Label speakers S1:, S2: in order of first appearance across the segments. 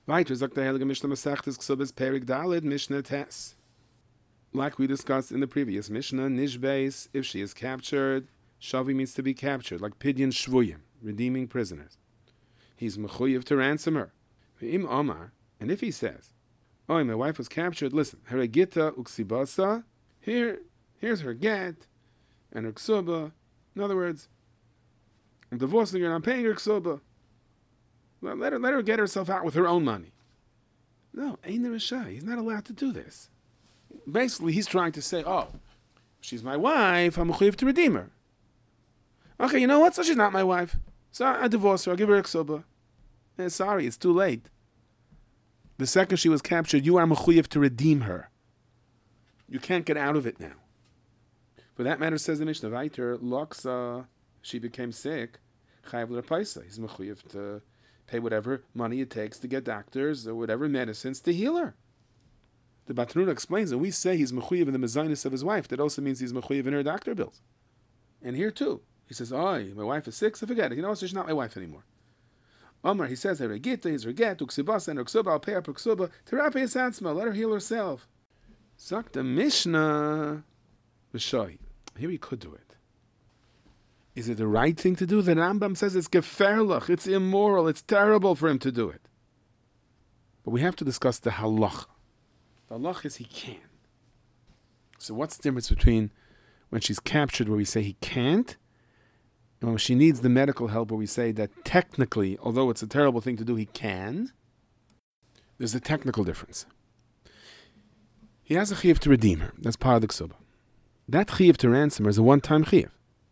S1: Weiter sagt der Heilige Mishnah Masechtes Ksubas Perik Daled Mishnah Tes. Like we discussed in the previous Mishnah, Nishbeis, if she is captured, Shavi means to be captured, like Pidyon Shvuyim, redeeming prisoners. He's mechuyev to ransom her. V'im Omar, and if he says, "Oh, my wife was captured. Listen, Heragita uksibasa. Here's her get, and her ksuba. In other words, I'm divorcing her and I'm paying her ksuba. Let her get herself out with her own money." No, Ein Rishai. He's not allowed to do this. Basically, he's trying to say, "Oh, she's my wife. I'm mechuyev to redeem her. Okay, you know what? So she's not my wife. So I divorce her. I'll give her a ksuba. Sorry, it's too late. The second she was captured, you are mechuyev to redeem her. You can't get out of it now." For that matter, says the Mishnah, Vaiter, Loksa, she became sick, Chayav l'Rapaisa. He's mechuyev to pay whatever money it takes to get doctors or whatever medicines to heal her. The Batnuna explains that we say he's mechuyev in the mezainis of his wife. That also means he's mechuyev in her doctor bills. And here too, he says, "Oh, my wife is sick, so forget it. You know what? She's not my wife anymore." Omar, he says, "Heragita, he's her get, uksibasa, and her ksuba, I'll pay up her ksuba, terapi esatzma, let her heal herself." Zok the Mishnah, V'shoy. Here he could do it. Is it the right thing to do? The Rambam says it's geferlich, it's immoral, it's terrible for him to do it. But we have to discuss the halacha. The halacha is he can. So what's the difference between when she's captured where we say he can't, and when she needs the medical help where we say that technically, although it's a terrible thing to do, he can? There's a technical difference. He has a chiyuv to redeem her. That's part of the ksuba. That chiyuv to ransom her is a one-time chiyuv.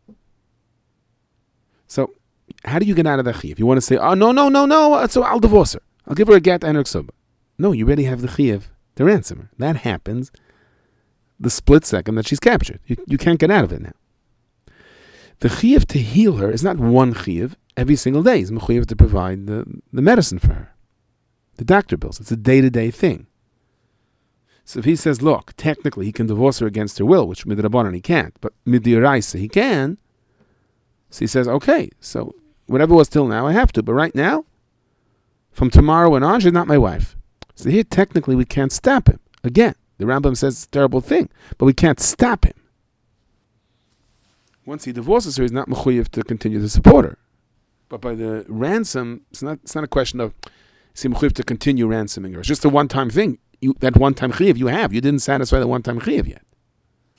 S1: So, how do you get out of that chiyuv? You want to say, "Oh, no, so I'll divorce her. I'll give her a get and her ksuba." No, you already have the chiyuv to ransom her. That happens the split second that she's captured. You can't get out of it now. The chiyuv to heal her is not one chiyuv every single day. He's mechuyev to provide the medicine for her, the doctor bills. It's a day-to-day thing. So if he says, look, technically he can divorce her against her will, which midrabanan he can't, but midiraisa he can, so he says, okay, so whatever was till now, I have to, but right now, from tomorrow and on, she's not my wife. So here, technically, we can't stop him. Again, the Rambam says it's a terrible thing, but we can't stop him. Once he divorces her, he's not mechuyev to continue to support her. But by the ransom, it's not a question of is he mechuyev to continue ransoming her. It's just a one-time thing. That one-time chiyuv you have. You didn't satisfy the one-time chiyuv yet.